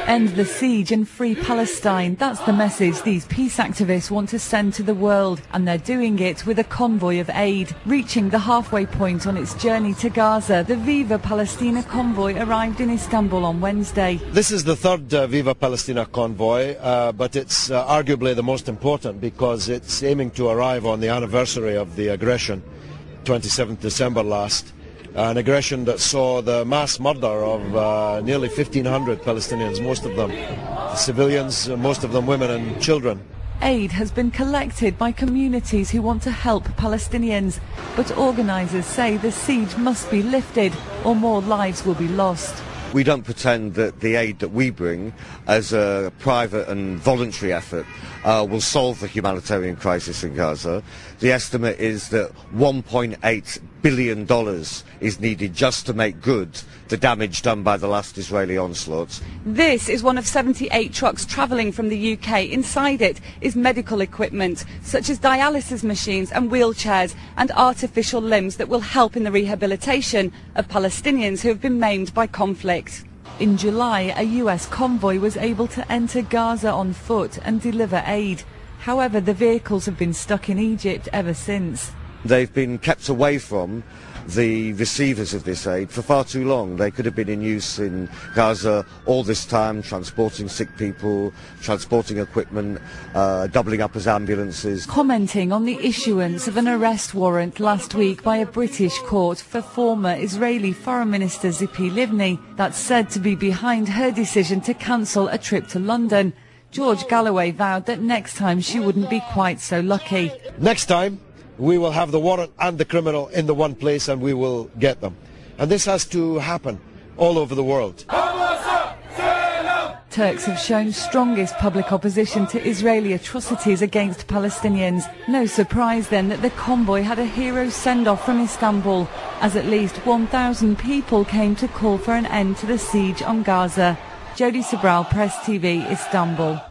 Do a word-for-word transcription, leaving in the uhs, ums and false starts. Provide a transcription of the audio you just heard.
End the siege and free Palestine. That's the message these peace activists want to send to the world, and they're doing it with a convoy of aid. Reaching the halfway point on its journey to Gaza, the Viva Palestina convoy arrived in Istanbul on Wednesday. This is the third uh, Viva Palestina convoy, uh, but it's uh, arguably the most important because it's aiming to arrive on the anniversary of the aggression, twenty-seventh December last. An aggression that saw the mass murder of uh, nearly fifteen hundred Palestinians, most of them civilians, most of them women and children. Aid has been collected by communities who want to help Palestinians, but organisers say the siege must be lifted or more lives will be lost. We don't pretend that the aid that we bring as a private and voluntary effort uh, will solve the humanitarian crisis in Gaza. The estimate is that one point eight billion dollars is needed just to make good the damage done by the last Israeli onslaught. This is one of seventy-eight trucks travelling from the U K. Inside it is medical equipment such as dialysis machines and wheelchairs and artificial limbs that will help in the rehabilitation of Palestinians who have been maimed by conflict. In July, a U S convoy was able to enter Gaza on foot and deliver aid. However, the vehicles have been stuck in Egypt ever since. They've been kept away from the receivers of this aid for far too long. They could have been in use in Gaza all this time, transporting sick people, transporting equipment, uh, doubling up as ambulances. Commenting on the issuance of an arrest warrant last week by a British court for former Israeli Foreign Minister Tzipi Livni, that's said to be behind her decision to cancel a trip to London, George Galloway vowed that next time she wouldn't be quite so lucky. Next time we will have the warrant and the criminal in the one place and we will get them. And this has to happen all over the world. Turks have shown strongest public opposition to Israeli atrocities against Palestinians. No surprise then that the convoy had a hero send-off from Istanbul, as at least one thousand people came to call for an end to the siege on Gaza. Jody Sobral, Press T V, Istanbul.